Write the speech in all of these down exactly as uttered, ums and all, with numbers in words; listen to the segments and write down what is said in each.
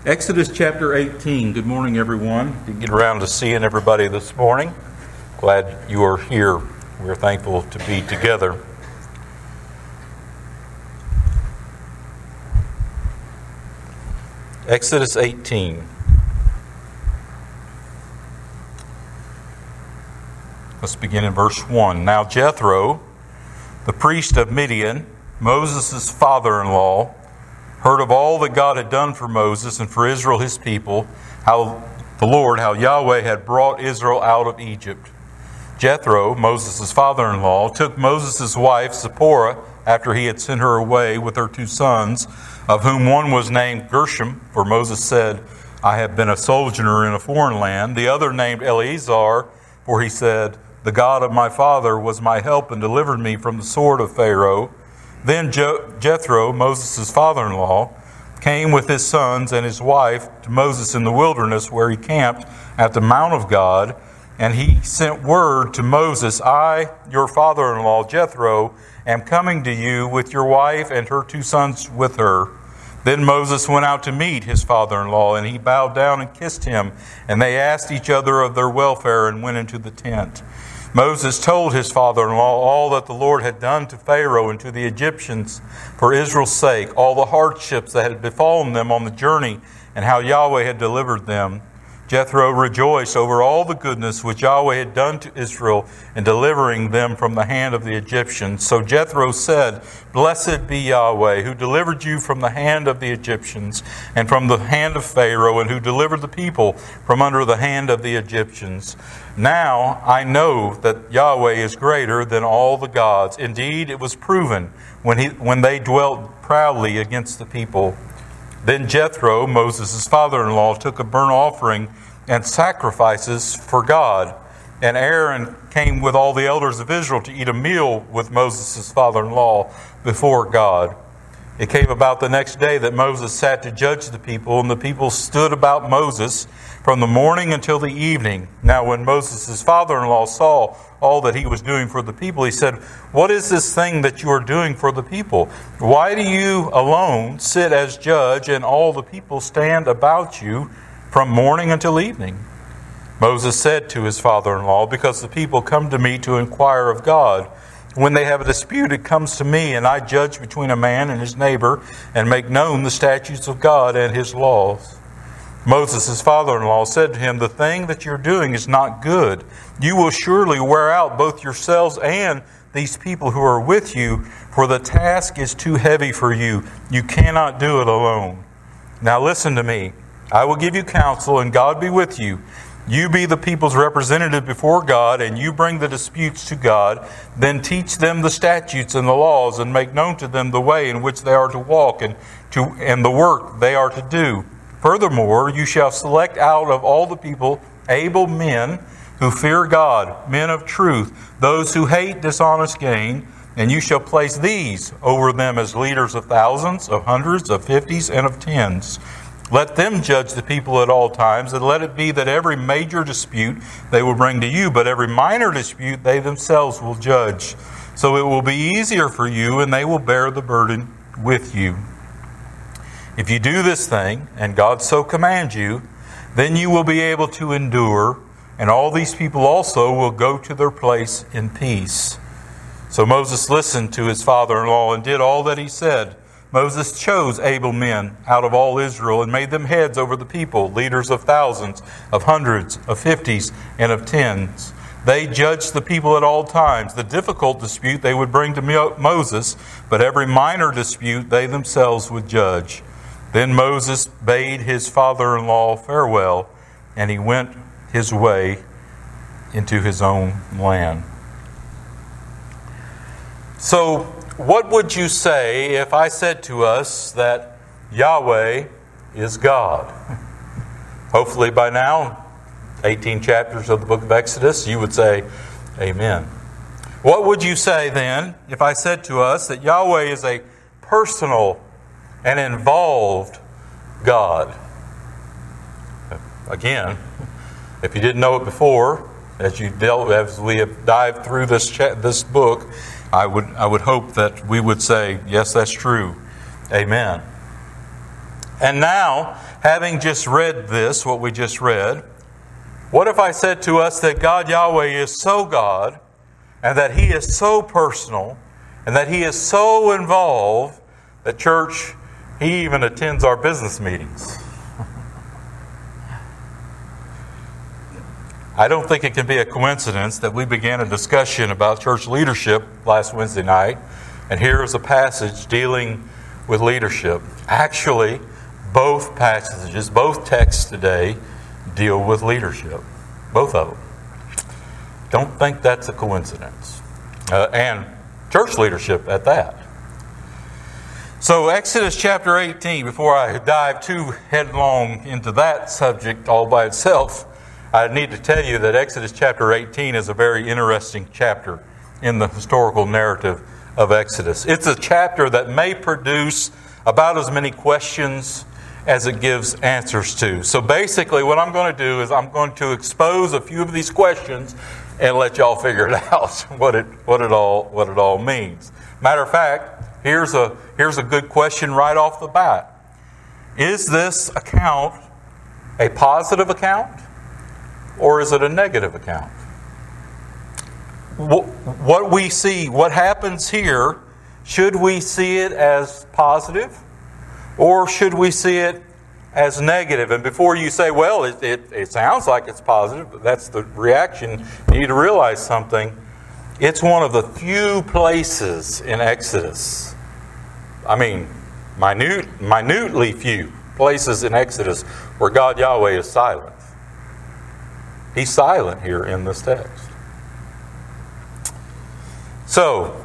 Exodus chapter eighteen. Good morning, everyone. You get around to seeing everybody this morning. Glad you are here. We're thankful to be together. Exodus eighteen. Let's begin in verse one. Now Jethro, the priest of Midian, Moses' father-in-law, heard of all that God had done for Moses and for Israel his people, how the Lord, how Yahweh had brought Israel out of Egypt. Jethro, Moses' father-in-law, took Moses' wife Zipporah after he had sent her away with her two sons, of whom one was named Gershom, for Moses said, I have been a sojourner in a foreign land. The other named Eleazar, for he said, the God of my father was my help and delivered me from the sword of Pharaoh. Then Jethro, Moses' father-in-law, came with his sons and his wife to Moses in the wilderness, where he camped at the Mount of God. And he sent word to Moses, I, your father-in-law, Jethro, am coming to you with your wife and her two sons with her. Then Moses went out to meet his father-in-law, and he bowed down and kissed him. And they asked each other of their welfare and went into the tent. Moses told his father-in-law all that the Lord had done to Pharaoh and to the Egyptians for Israel's sake, all the hardships that had befallen them on the journey, and how Yahweh had delivered them. Jethro rejoiced over all the goodness which Yahweh had done to Israel in delivering them from the hand of the Egyptians. So Jethro said, Blessed be Yahweh, who delivered you from the hand of the Egyptians and from the hand of Pharaoh, and who delivered the people from under the hand of the Egyptians. Now I know that Yahweh is greater than all the gods. Indeed, it was proven when he when they dwelt proudly against the people. Then Jethro, Moses' father-in-law, took a burnt offering and sacrifices for God. And Aaron came with all the elders of Israel to eat a meal with Moses' father-in-law before God. It came about the next day that Moses sat to judge the people, and the people stood about Moses from the morning until the evening. Now when Moses' father-in-law saw all that he was doing for the people, he said, What is this thing that you are doing for the people? Why do you alone sit as judge, and all the people stand about you from morning until evening? Moses said to his father-in-law, Because the people come to me to inquire of God. When they have a dispute, it comes to me, and I judge between a man and his neighbor, and make known the statutes of God and his laws. Moses, his father-in-law, said to him, The thing that you're doing is not good. You will surely wear out both yourselves and these people who are with you, for the task is too heavy for you. You cannot do it alone. Now listen to me. I will give you counsel, and God be with you. You be the people's representative before God, and you bring the disputes to God. Then teach them the statutes and the laws, and make known to them the way in which they are to walk, and to and the work they are to do. Furthermore, you shall select out of all the people able men who fear God, men of truth, those who hate dishonest gain, and you shall place these over them as leaders of thousands, of hundreds, of fifties, and of tens. Let them judge the people at all times, and let it be that every major dispute they will bring to you, but every minor dispute they themselves will judge. So it will be easier for you, and they will bear the burden with you. If you do this thing, and God so commands you, then you will be able to endure, and all these people also will go to their place in peace. So Moses listened to his father-in-law and did all that he said. Moses chose able men out of all Israel and made them heads over the people, leaders of thousands, of hundreds, of fifties, and of tens. They judged the people at all times. The difficult dispute they would bring to Moses, but every minor dispute they themselves would judge. Then Moses bade his father-in-law farewell, and he went his way into his own land. So, what would you say if I said to us that Yahweh is God? Hopefully by now, eighteen chapters of the book of Exodus, you would say, Amen. What would you say then if I said to us that Yahweh is a personal and involved God? Again, if you didn't know it before, as you dealt, as we have dived through this cha- this book, I would I would hope that we would say, yes, that's true. Amen. And now, having just read this, what we just read, what if I said to us that God Yahweh is so God, and that He is so personal, and that He is so involved that, church, He even attends our business meetings? I don't think it can be a coincidence that we began a discussion about church leadership last Wednesday night, and here is a passage dealing with leadership. Actually, both passages, both texts today deal with leadership. Both of them. Don't think that's a coincidence. Uh, and church leadership at that. So Exodus chapter eighteen, before I dive too headlong into that subject all by itself, I need to tell you that Exodus chapter eighteen is a very interesting chapter in the historical narrative of Exodus. It's a chapter that may produce about as many questions as it gives answers to. So basically what I'm going to do is I'm going to expose a few of these questions and let y'all figure it out, what it what it all what it all means. Matter of fact, here's a here's a good question right off the bat. Is this account a positive account, or is it a negative account? What we see, what happens here, should we see it as positive, or should we see it as negative? And before you say, well, it, it, it sounds like it's positive, but that's the reaction, you need to realize something. It's one of the few places in Exodus, I mean, minute, minutely few places in Exodus where God Yahweh is silent. He's silent here in this text. So,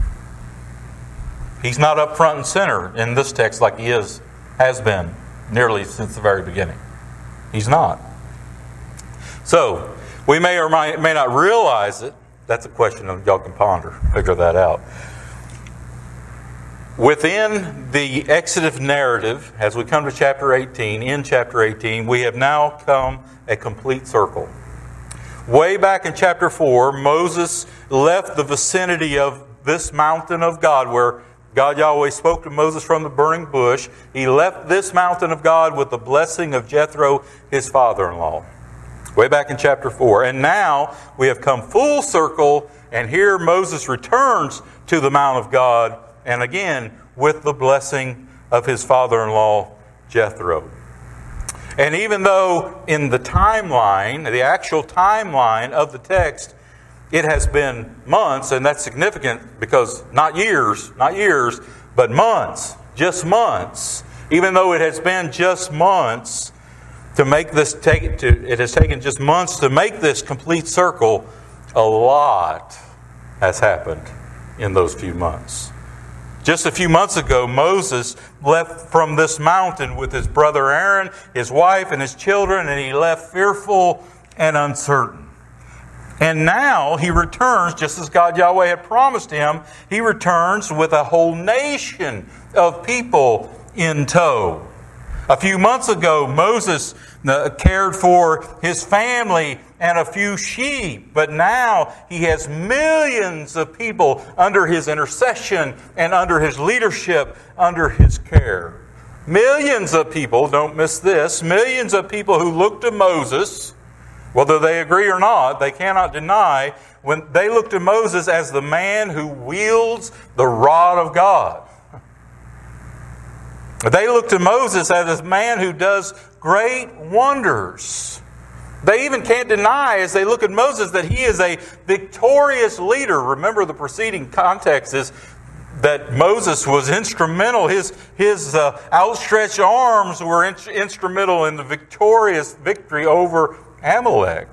He's not up front and center in this text like He is, has been nearly since the very beginning. He's not. So, we may or may, may not realize it. That's a question that y'all can ponder. Figure that out. Within the Exodus narrative, as we come to chapter eighteen, in chapter eighteen, we have now come a complete circle. Way back in chapter four, Moses left the vicinity of this mountain of God where God Yahweh spoke to Moses from the burning bush. He left this mountain of God with the blessing of Jethro, his father-in-law. Way back in chapter four. And now we have come full circle, and here Moses returns to the Mount of God, and again with the blessing of his father-in-law, Jethro. And even though in the timeline, the actual timeline of the text, it has been months, and that's significant because not years, not years, but months, just months. Even though it has been just months to make this take, to, it has taken just months to make this complete circle, a lot has happened in those few months. Just a few months ago, Moses left from this mountain with his brother Aaron, his wife, and his children, and he left fearful and uncertain. And now he returns, just as God Yahweh had promised him, he returns with a whole nation of people in tow. A few months ago, Moses cared for his family and a few sheep, but now he has millions of people under his intercession and under his leadership, under his care. Millions of people, don't miss this, millions of people who look to Moses, whether they agree or not, they cannot deny, when they look to Moses as the man who wields the rod of God. They look to Moses as a man who does great wonders. They even can't deny, as they look at Moses, that he is a victorious leader. Remember, the preceding context is that Moses was instrumental. His, his uh, outstretched arms were in, instrumental in the victorious victory over Amalek.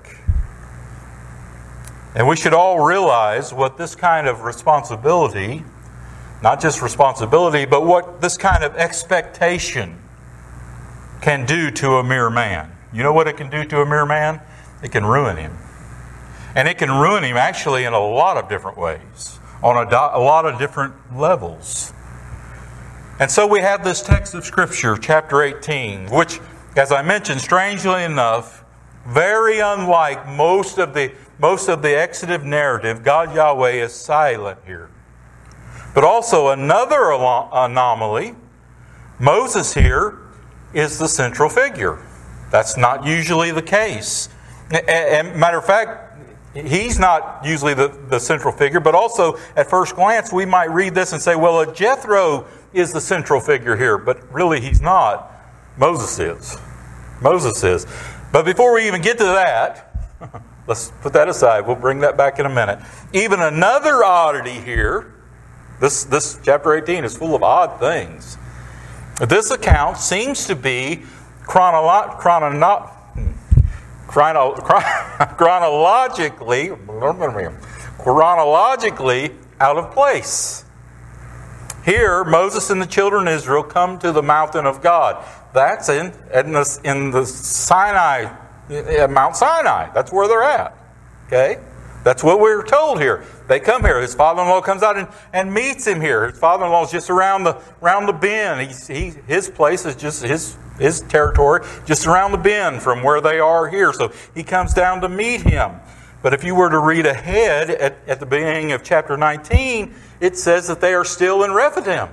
And we should all realize what this kind of responsibility, not just responsibility, but what this kind of expectation can do to a mere man. You know what it can do to a mere man? It can ruin him. And it can ruin him actually in a lot of different ways, on a, do- a lot of different levels. And so we have this text of Scripture, chapter eighteen, which, as I mentioned, strangely enough, very unlike most of the most of the Exodus narrative, God Yahweh is silent here. But also another anomaly, Moses here is the central figure. That's not usually the case. And matter of fact, he's not usually the, the central figure, but also at first glance we might read this and say, well, Jethro is the central figure here, but really he's not. Moses is. Moses is. But before we even get to that, let's put that aside. We'll bring that back in a minute. Even another oddity here, this, this chapter eighteen is full of odd things. This account seems to be chronolo- chrono- chrono- chronologically, chronologically out of place. Here, Moses and the children of Israel come to the mountain of God. That's in, in, the, in the Sinai, Mount Sinai. That's where they're at. Okay? That's what we're told here. They come here. His father-in-law comes out and, and meets him here. His father-in-law is just around the around the bend. He's, he, his place is just his his territory, just around the bend from where they are here. So he comes down to meet him. But if you were to read ahead at, at the beginning of chapter nineteen, it says that they are still in Rephidim.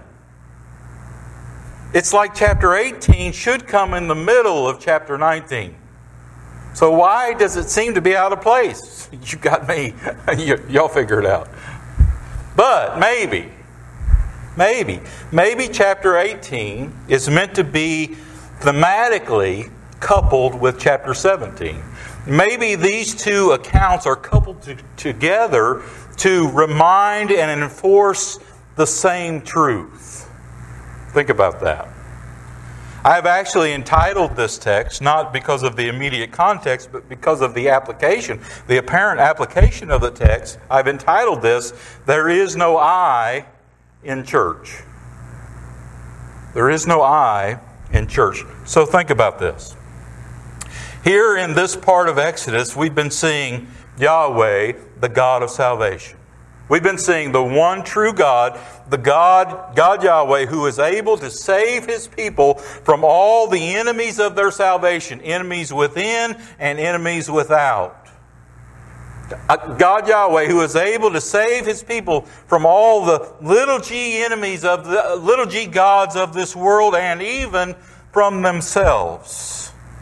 It's like chapter eighteen should come in the middle of chapter nineteen. So why does it seem to be out of place? You got me. y- y'all figure it out. But maybe, maybe, maybe chapter eighteen is meant to be thematically coupled with chapter seventeen. Maybe these two accounts are coupled to, together to remind and enforce the same truth. Think about that. I have actually entitled this text, not because of the immediate context, but because of the application, the apparent application of the text. I've entitled this, There is no I in church. There is no I in church. So think about this. Here in this part of Exodus, we've been seeing Yahweh, the God of salvation. We've been seeing the one true God, the God, God Yahweh, who is able to save His people from all the enemies of their salvation, enemies within and enemies without. God Yahweh, who is able to save His people from all the little g enemies of the little g gods of this world and even from themselves.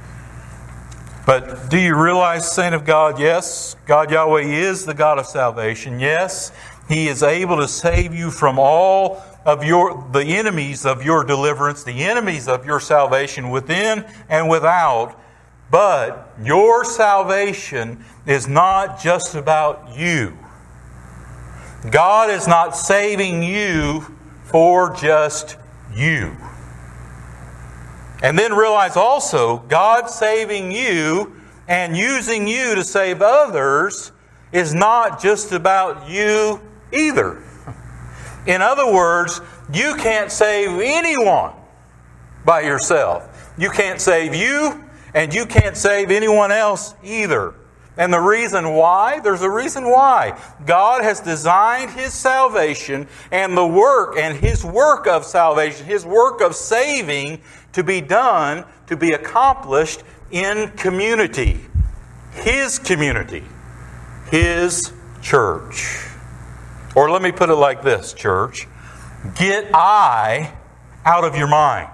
But do you realize, saint of God, yes, God Yahweh is the God of salvation. Yes, He is able to save you from all of your the enemies of your deliverance, the enemies of your salvation within and without. But your salvation is not just about you. God is not saving you for just you. And then realize also, God saving you and using you to save others is not just about you either. In other words, you can't save anyone by yourself. You can't save you, and you can't save anyone else either. And the reason why? There's a reason why. God has designed His salvation and the work and His work of salvation, His work of saving, to be done, to be accomplished in community. His community. His church. Or let me put it like this, church. Get I out of your mind.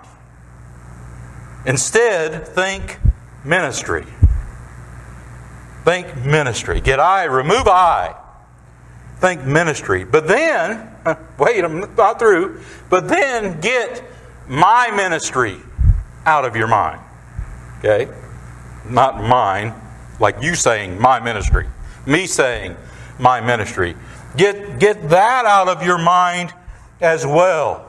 Instead, think ministry. Think ministry. Get I, remove I. Think ministry. But then, wait, I'm not through. But then get my ministry out of your mind. Okay? Not mine, like you saying my ministry. Me saying my ministry. Get, get that out of your mind as well.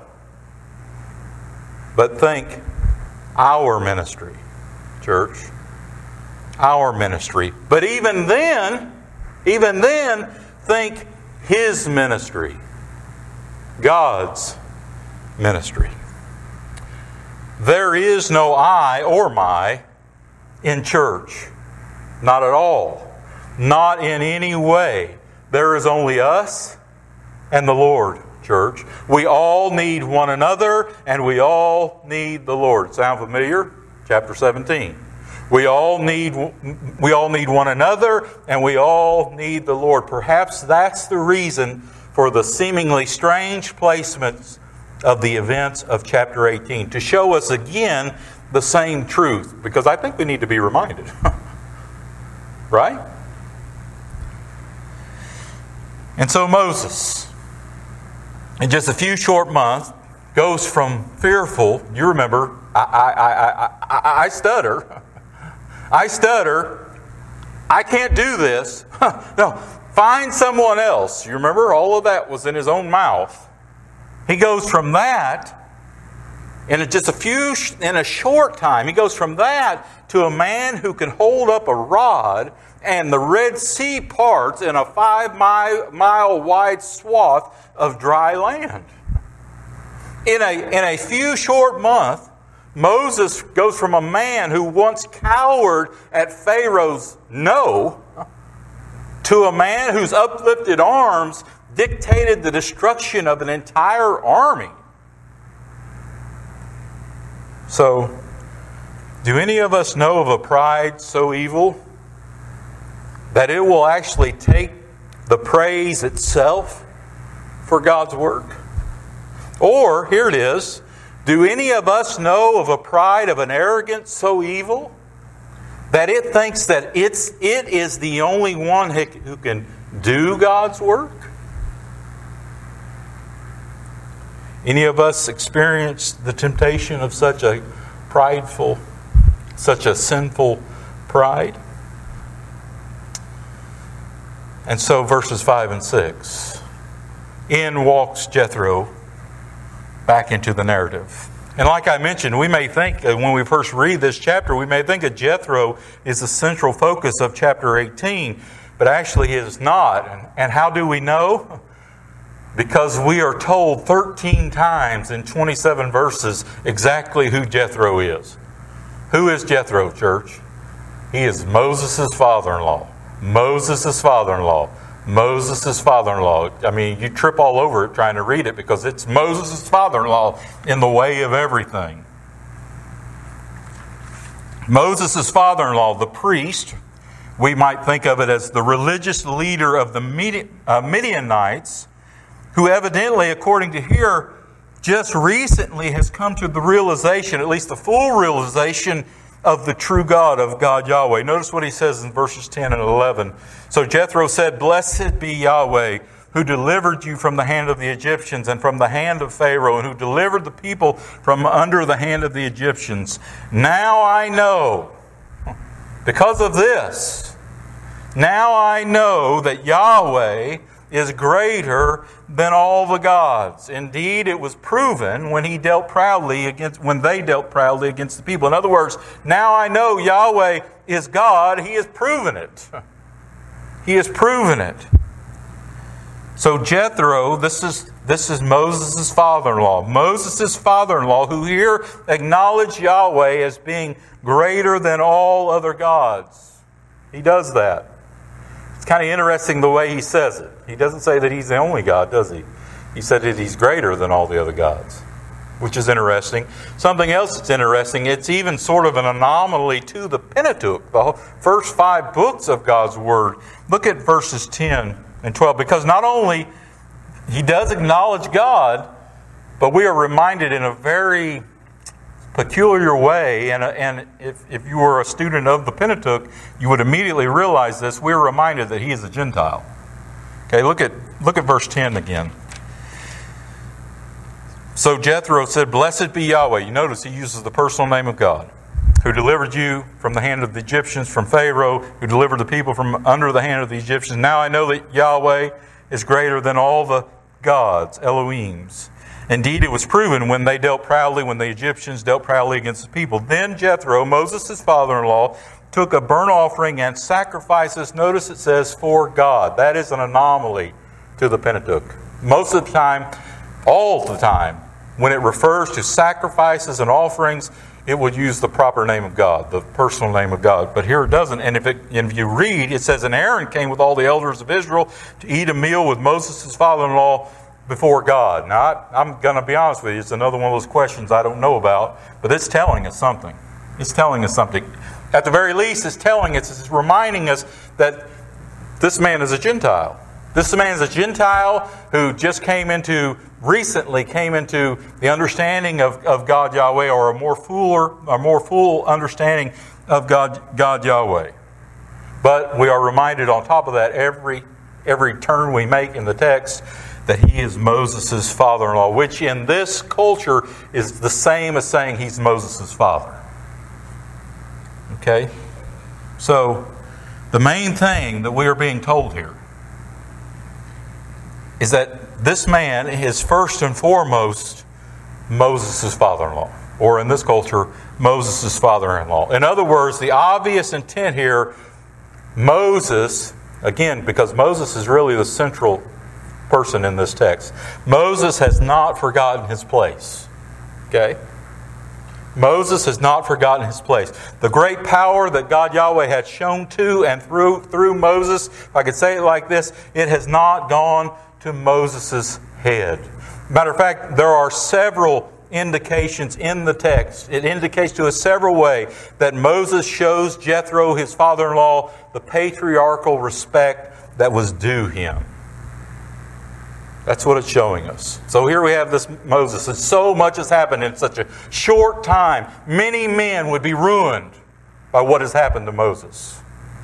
But think our ministry, church. Our ministry. But even then, even then, think His ministry. God's ministry. There is no I or my in church. Not at all. Not in any way. There is only us and the Lord, church. We all need one another and we all need the Lord. Sound familiar? Chapter seventeen. We all need we all need one another and we all need the Lord. Perhaps that's the reason for the seemingly strange placements of the events of chapter eighteen. To show us again the same truth, because I think we need to be reminded. Right? And so Moses, in just a few short months, goes from fearful. You remember, I, I, I, I, I stutter. I stutter. I can't do this. No, find someone else. You remember, all of that was in his own mouth. He goes from that, in just a few, in a short time, he goes from that to a man who can hold up a rod and the Red Sea parts in a five mile, mile wide swath of dry land. In a, in a few short months, Moses goes from a man who once cowered at Pharaoh's no to a man whose uplifted arms dictated the destruction of an entire army. So, do any of us know of a pride so evil that it will actually take the praise itself for God's work? Or, here it is, do any of us know of a pride of an arrogance so evil that it thinks that it's, it is the only one who can do God's work? Any of us experienced the temptation of such a prideful, such a sinful pride? And so verses five and six. In walks Jethro back into the narrative. And like I mentioned, we may think, when we first read this chapter, we may think that Jethro is the central focus of chapter eighteen, but actually it is not. And how do we know? Because we are told thirteen times in twenty-seven verses exactly who Jethro is. Who is Jethro, church? He is Moses' father-in-law. Moses' father-in-law. Moses' father-in-law. I mean, you trip all over it trying to read it because it's Moses' father-in-law in the way of everything. Moses' father-in-law, the priest, we might think of it as the religious leader of the Midianites, who evidently, according to here, just recently has come to the realization, at least the full realization, of the true God, of God Yahweh. Notice what he says in verses ten and eleven. So Jethro said, "Blessed be Yahweh, who delivered you from the hand of the Egyptians and from the hand of Pharaoh, and who delivered the people from under the hand of the Egyptians. Now I know, because of this, now I know that Yahweh is greater than all the gods. Indeed, it was proven when he dealt proudly against when they dealt proudly against the people." In other words, now I know Yahweh is God. He has proven it. He has proven it. So Jethro, this is this is Moses' father-in-law. Moses' father-in-law, who here acknowledged Yahweh as being greater than all other gods. He does that. It's kind of interesting the way he says it. He doesn't say that he's the only God, does he? He said that he's greater than all the other gods, which is interesting. Something else that's interesting, it's even sort of an anomaly to the Pentateuch, the first five books of God's Word. Look at verses ten and twelve, because not only he does acknowledge God, but we are reminded in a very peculiar way, and, and if, if you were a student of the Pentateuch, you would immediately realize this. We're reminded that he is a Gentile. Okay, look at look at verse ten again. So Jethro said, "Blessed be Yahweh." You notice he uses the personal name of God, who delivered you from the hand of the Egyptians, from Pharaoh, who delivered the people from under the hand of the Egyptians. Now I know that Yahweh is greater than all the gods, Elohims. Indeed, it was proven when they dealt proudly, when the Egyptians dealt proudly against the people. Then Jethro, Moses' father-in-law, took a burnt offering and sacrifices. Notice it says, for God. That is an anomaly to the Pentateuch. Most of the time, all the time, when it refers to sacrifices and offerings, it would use the proper name of God, the personal name of God. But here it doesn't. And if, it, if you read, it says, "And Aaron came with all the elders of Israel to eat a meal with Moses' father-in-law before God." Now, I, I'm going to be honest with you. It's another one of those questions I don't know about. But it's telling us something. It's telling us something. At the very least, it's telling us, it's reminding us that this man is a Gentile. This man is a Gentile who just came into, recently came into the understanding of, of God Yahweh, or a more fuller, a more full understanding of God, God Yahweh. But we are reminded on top of that every every turn we make in the text that he is Moses' father-in-law, which in this culture is the same as saying he's Moses' father. Okay? So, the main thing that we are being told here is that this man is first and foremost Moses' father-in-law, or in this culture, Moses' father-in-law. In other words, the obvious intent here, Moses, again, because Moses is really the central person in this text, Moses has not forgotten his place. Okay? Moses has not forgotten his place. The great power that God Yahweh had shown to and through through Moses, if I could say it like this, it has not gone to Moses' head. Matter of fact, there are several indications in the text. It indicates to us several ways that Moses shows Jethro, his father-in-law, the patriarchal respect that was due him. That's what it's showing us. So here we have this Moses, and so much has happened in such a short time. Many men would be ruined by what has happened to Moses.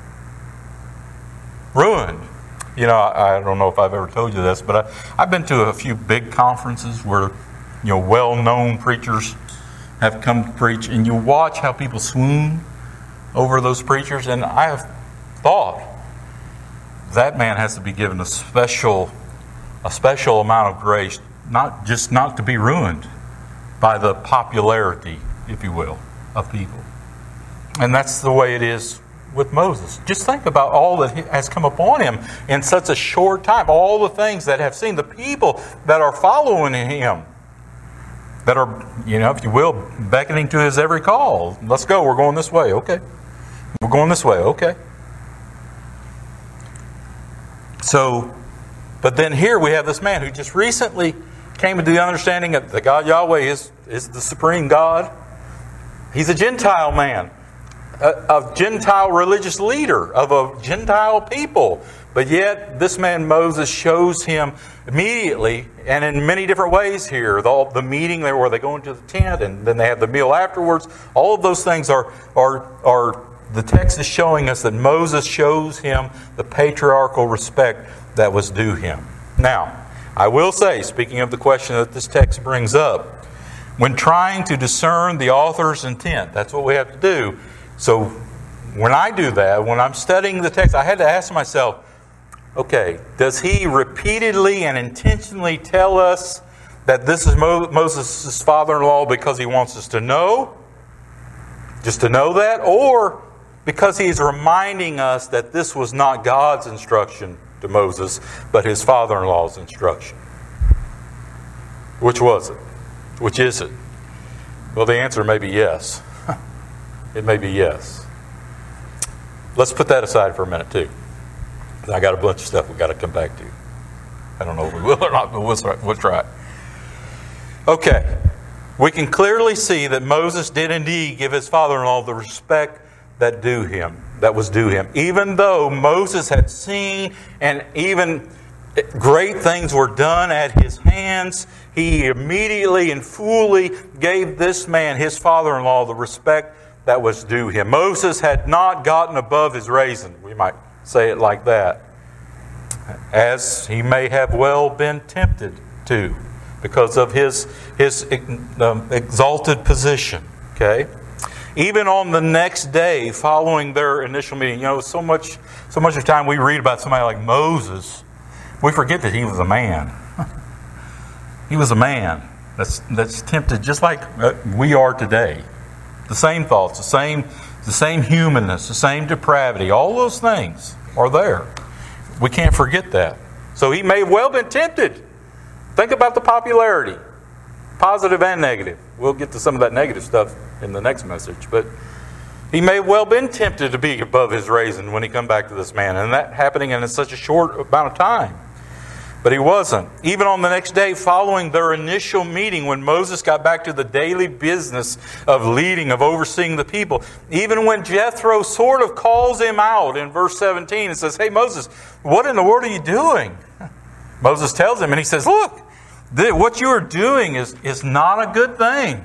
Ruined. You know, I, I don't know if I've ever told you this, but I, I've been to a few big conferences where, you know, well-known preachers have come to preach, and you watch how people swoon over those preachers, and I have thought that man has to be given a special a special amount of grace, not just not to be ruined by the popularity, if you will, of people. And that's the way it is with Moses. Just think about all that has come upon him in such a short time. All the things that have seen, the people that are following him, that are, you know, if you will, beckoning to his every call. Let's go, we're going this way, okay. We're going this way, okay. So, but then here we have this man who just recently came into the understanding that the God Yahweh is, is the supreme God. He's a Gentile man, a, a Gentile religious leader of a Gentile people. But yet this man Moses shows him immediately, and in many different ways here. The, the meeting where they go into the tent, and then they have the meal afterwards. All of those things are are are the text is showing us that Moses shows him the patriarchal respect that was due him. Now, I will say, speaking of the question that this text brings up, when trying to discern the author's intent, that's what we have to do. So, when I do that, when I'm studying the text, I had to ask myself, okay, does he repeatedly and intentionally tell us that this is Mo- Moses' father-in-law because he wants us to know? Just to know that? Or because he's reminding us that this was not God's instruction to Moses, but his father-in-law's instruction? Which was it? Which is it? Well, the answer may be yes. It may be yes. Let's put that aside for a minute too. I got a bunch of stuff we've got to come back to. I don't know if we will or not, but we'll try. We'll try. Okay. We can clearly see that Moses did indeed give his father-in-law the respect that due him, that was due him. Even though Moses had seen and even great things were done at his hands, he immediately and fully gave this man, his father-in-law, the respect that was due him. Moses had not gotten above his raisin, we might say it like that, as he may have well been tempted to because of his, his um, exalted position. Okay? Even on the next day following their initial meeting, you know, so much so much of the time we read about somebody like Moses, we forget that he was a man. He was a man that's that's tempted just like we are today. The same thoughts, the same the same humanness, the same depravity, all those things are there. We can't forget that. So he may have well been tempted. Think about the popularity, positive and negative. We'll get to some of that negative stuff in the next message, but he may have well been tempted to be above his raisin when he come back to this man, and that happening in such a short amount of time. But he wasn't. Even on the next day following their initial meeting, when Moses got back to the daily business of leading, of overseeing the people, even when Jethro sort of calls him out in verse seventeen and says, "Hey Moses, what in the world are you doing?" Moses tells him, and he says, "Look, what you are doing is, is not a good thing."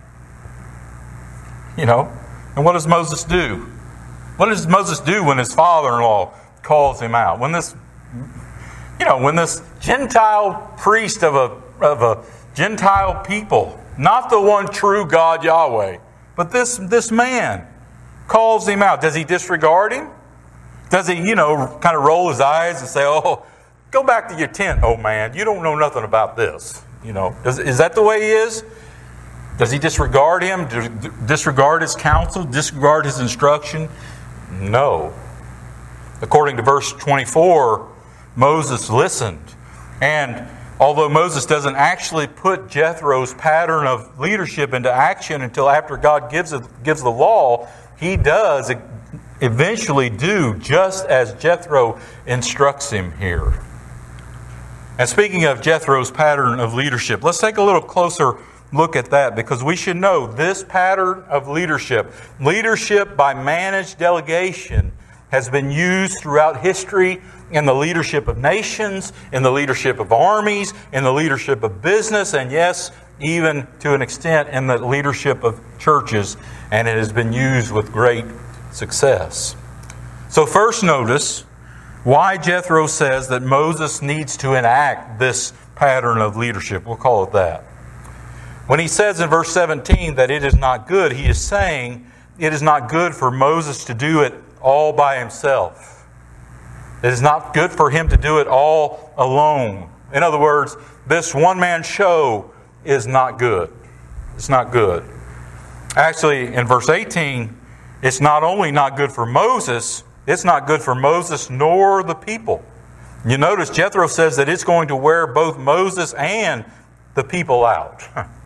You know, and what does Moses do? What does Moses do when his father-in-law calls him out? When this You know, when this Gentile priest of a of a Gentile people, not the one true God Yahweh, but this this man calls him out, does he disregard him? Does he, you know, kind of roll his eyes and say, "Oh, go back to your tent, old man. You don't know nothing about this." You know, is, is that the way he is? Does he disregard him? Disregard his counsel? Disregard his instruction? No. According to verse twenty-four, Moses listened. And although Moses doesn't actually put Jethro's pattern of leadership into action until after God gives it, gives the law, he does eventually do just as Jethro instructs him here. And speaking of Jethro's pattern of leadership, let's take a little closer look at that, because we should know this pattern of leadership, leadership by managed delegation, has been used throughout history in the leadership of nations, in the leadership of armies, in the leadership of business, and yes, even to an extent in the leadership of churches, and it has been used with great success. So first notice why Jethro says that Moses needs to enact this pattern of leadership. We'll call it that. When he says in verse seventeen that it is not good, he is saying it is not good for Moses to do it all by himself. It is not good for him to do it all alone. In other words, this one-man show is not good. It's not good. Actually, in verse eighteen, it's not only not good for Moses, it's not good for Moses nor the people. You notice Jethro says that it's going to wear both Moses and the people out.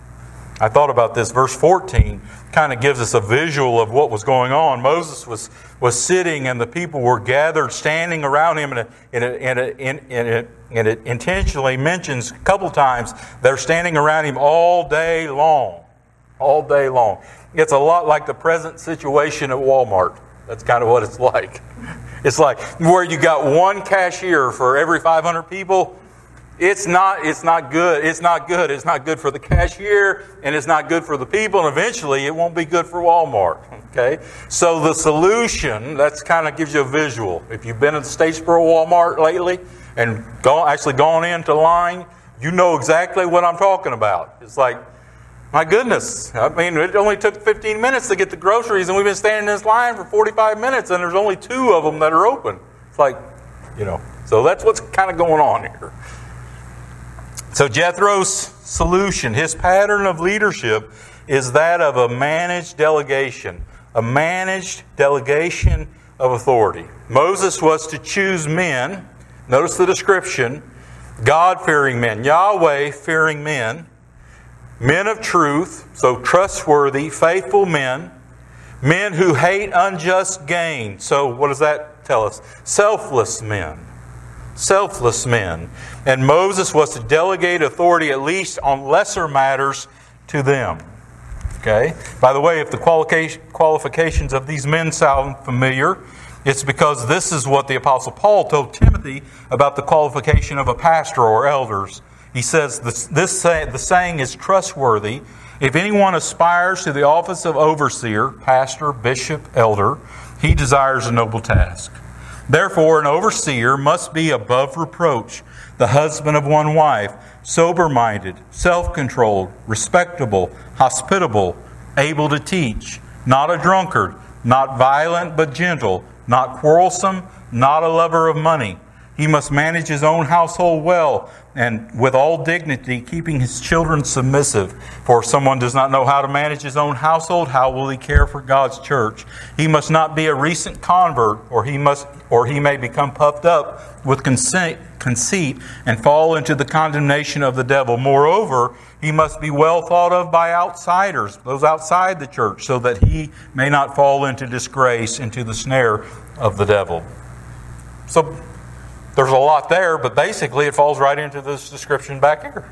I thought about this. Verse fourteen kind of gives us a visual of what was going on. Moses was, was sitting and the people were gathered, standing around him, and it, and it, and it, and it, and it intentionally mentions a couple times they're standing around him all day long. All day long. It's a lot like the present situation at Walmart. That's kind of what it's like. It's like where you got one cashier for every five hundred people. It's not, it's not good. It's not good. It's not good for the cashier, and it's not good for the people, and eventually it won't be good for Walmart. Okay? So the solution, that's kind of gives you a visual. If you've been at the Statesboro Walmart lately and gone, actually gone into line, you know exactly what I'm talking about. It's like, my goodness, I mean, it only took fifteen minutes to get the groceries, and we've been standing in this line for forty-five minutes, and there's only two of them that are open. It's like, you know, so that's what's kind of going on here. So Jethro's solution, his pattern of leadership, is that of a managed delegation. A managed delegation of authority. Moses was to choose men, notice the description, God-fearing men, Yahweh-fearing men, men of truth, so trustworthy, faithful men, men who hate unjust gain. So what does that tell us? Selfless men. Selfless men. And Moses was to delegate authority at least on lesser matters to them. Okay? By the way, if the qualifications of these men sound familiar, it's because this is what the Apostle Paul told Timothy about the qualification of a pastor or elders. He says, this, this the saying is trustworthy. If anyone aspires to the office of overseer, pastor, bishop, elder, he desires a noble task. Therefore, an overseer must be above reproach, the husband of one wife, sober-minded, self-controlled, respectable, hospitable, able to teach, not a drunkard, not violent but gentle, not quarrelsome, not a lover of money. He must manage his own household well and with all dignity, keeping his children submissive. For if someone does not know how to manage his own household, how will he care for God's church? He must not be a recent convert, or he must, or he may become puffed up with conceit, conceit and fall into the condemnation of the devil. Moreover, he must be well thought of by outsiders, those outside the church, so that he may not fall into disgrace, into the snare of the devil. So, There's a lot there, but basically it falls right into this description back here.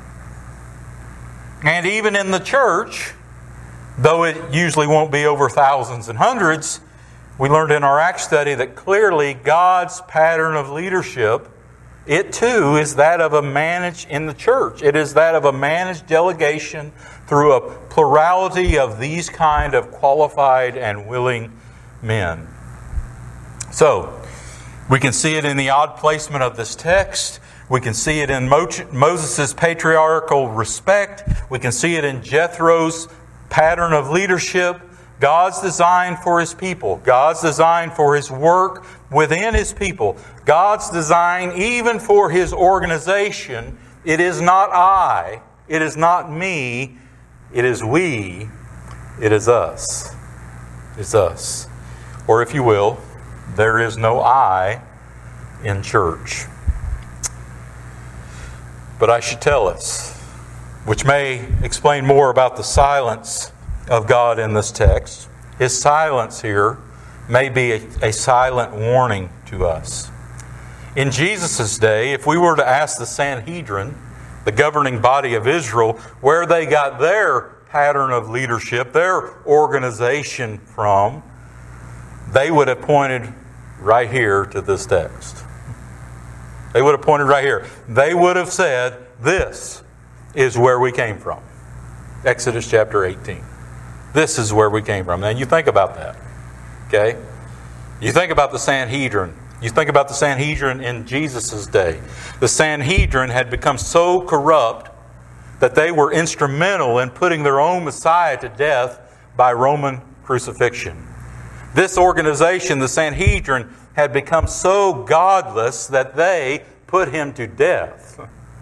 And even in the church, though it usually won't be over thousands and hundreds, we learned in our Acts study that clearly God's pattern of leadership, it too is that of a managed in the church. It is that of a managed delegation through a plurality of these kind of qualified and willing men. So, we can see it in the odd placement of this text. We can see it in Moses' patriarchal respect. We can see it in Jethro's pattern of leadership. God's design for His people. God's design for His work within His people. God's design even for His organization. It is not I. It is not me. It is we. It is us. It's us. Or if you will, there is no I in church. But I should tell us, which may explain more about the silence of God in this text. His silence here may be a, a silent warning to us. In Jesus' day, if we were to ask the Sanhedrin, the governing body of Israel, where they got their pattern of leadership, their organization from, they would have pointed right here to this text. They would have pointed right here. They would have said, this is where we came from. Exodus chapter eighteen. This is where we came from. Now you think about that. Okay? You think about the Sanhedrin. You think about the Sanhedrin in Jesus' day. The Sanhedrin had become so corrupt that they were instrumental in putting their own Messiah to death by Roman crucifixion. This organization, the Sanhedrin, had become so godless that they put him to death.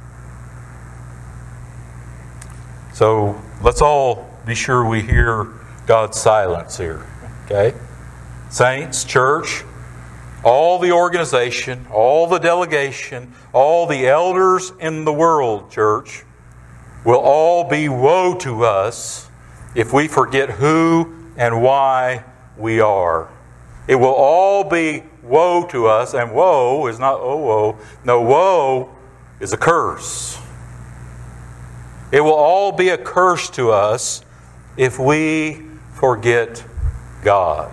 So let's all be sure we hear God's silence here. Okay? Saints, church, all the organization, all the delegation, all the elders in the world, church, will all be woe to us if we forget who and why we are. It will all be woe to us, and woe is not oh woe. No, woe is a curse. It will all be a curse to us if we forget God.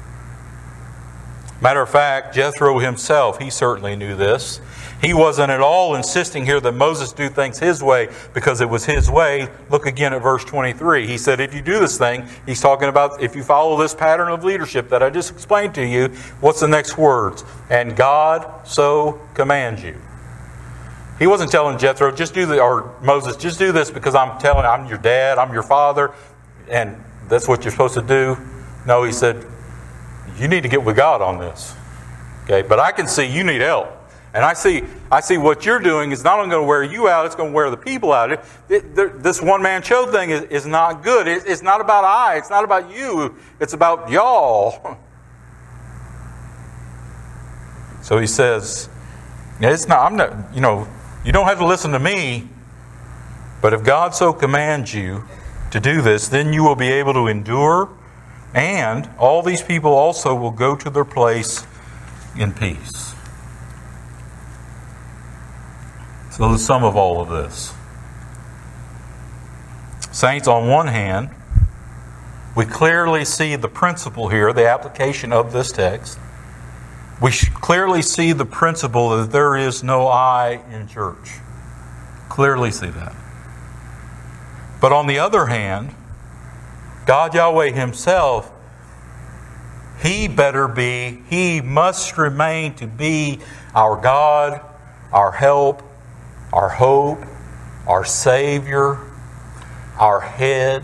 Matter of fact, Jethro himself, he certainly knew this. He wasn't at all insisting here that Moses do things his way because it was his way. Look again at verse twenty-three. He said, if you do this thing, he's talking about if you follow this pattern of leadership that I just explained to you, what's the next words? And God so commands you. He wasn't telling Jethro, just do the, or Moses, just do this because I'm telling, I'm your dad, I'm your father, and that's what you're supposed to do. No, he said, you need to get with God on this. Okay, but I can see you need help. And I see I see what you're doing is not only going to wear you out, it's going to wear the people out. It, it, this one-man show thing is, is not good. It, it's not about I. It's not about you. It's about y'all. So he says, it's not, I'm not, you know, you don't have to listen to me, but if God so commands you to do this, then you will be able to endure, and all these people also will go to their place in peace. So the sum of all of this. Saints, on one hand, we clearly see the principle here, the application of this text. We clearly see the principle that there is no I in church. Clearly see that. But on the other hand, God Yahweh Himself, He better be, He must remain to be our God, our help, our hope, our Savior, our head.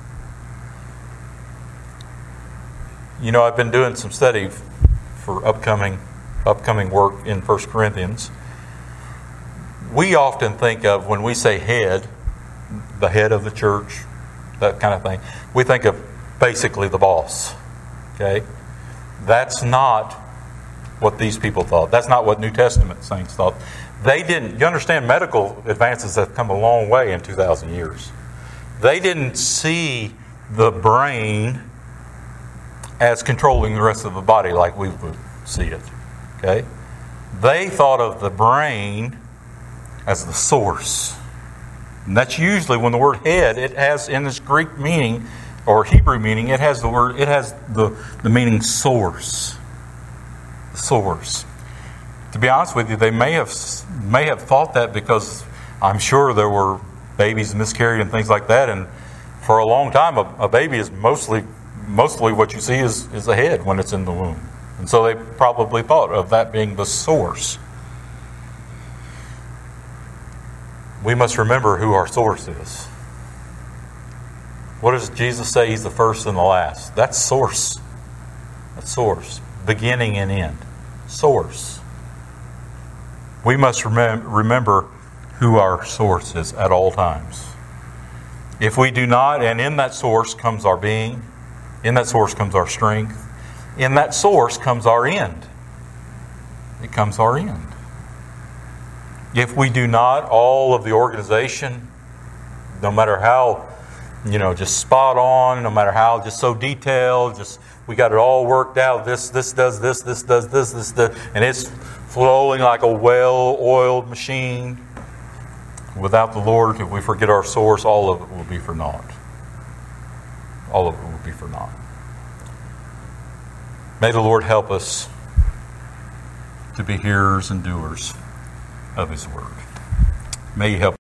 You know, I've been doing some study for upcoming upcoming work in First Corinthians. We often think of, when we say head, the head of the church, that kind of thing, we think of basically the boss. Okay? That's not what these people thought. That's not what New Testament saints thought. They didn't, you understand, medical advances have come a long way in two thousand years. They didn't see the brain as controlling the rest of the body like we would see it. Okay? They thought of the brain as the source. And that's usually when the word head, it has in its Greek meaning or Hebrew meaning, it has the word, it has the, the meaning source. The source. To be honest with you, they may have may have thought that because I'm sure there were babies miscarried and things like that, and for a long time a, a baby is mostly mostly what you see is, is the head when it's in the womb. And so they probably thought of that being the source. We must remember who our source is. What does Jesus say? He's the first and the last. That's source. That's source. Beginning and end. Source. We must remem- remember who our source is at all times. If we do not, and in that source comes our being, in that source comes our strength, in that source comes our end. It comes our end. If we do not, all of the organization, no matter how, you know, just spot on, no matter how just so detailed, just we got it all worked out. This this does this, this does this, this does, and it's flowing like a well-oiled machine. Without the Lord, if we forget our source, all of it will be for naught. All of it will be for naught. May the Lord help us to be hearers and doers of His word. May He help